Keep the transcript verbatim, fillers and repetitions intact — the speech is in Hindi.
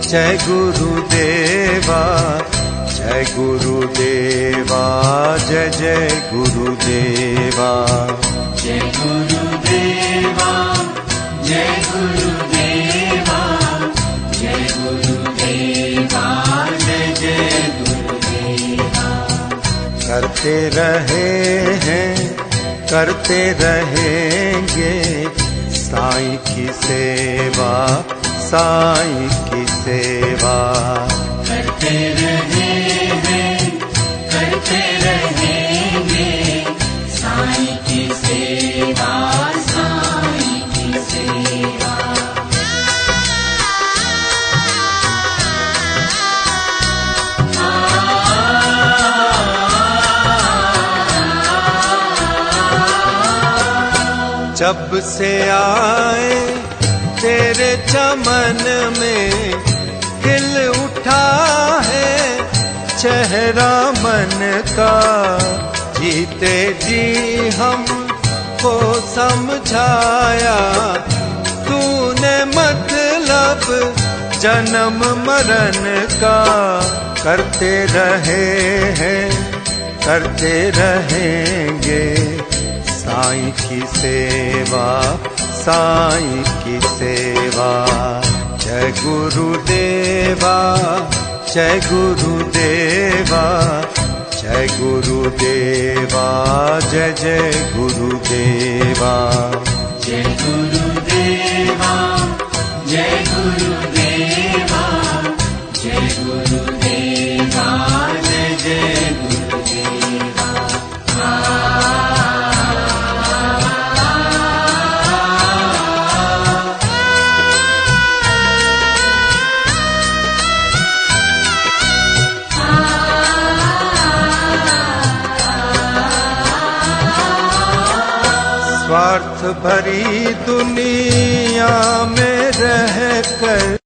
जय गुरुदेवा जय गुरुदेवा जय जय गुरुदेवा जय गुरुदेवा जय गुरुदेवा जय गुरुदेवा जय जय गुरुदेवा। करते रहे हैं करते रहेंगे साईं की सेवा साईं की सेवा। करते रहे हैं करते रहेंगे साईं की सेवा साईं की सेवा। जब से आए तेरे चमन में खिल उठा है चेहरा मन का। जीते जी हम को समझाया तूने मतलब जन्म मरण का। करते रहे हैं करते रहेंगे साईं की सेवा साईं की सेवा। जय गुरुदेवा जय गुरुदेवा जय गुरुदेवा जय जय गुरुदेवा। जय गुरुदेवा जय गुरुदेवा जय गुरुदेवा जय जय गुरुदेवा। स्वार्थ भरी दुनिया में रहकर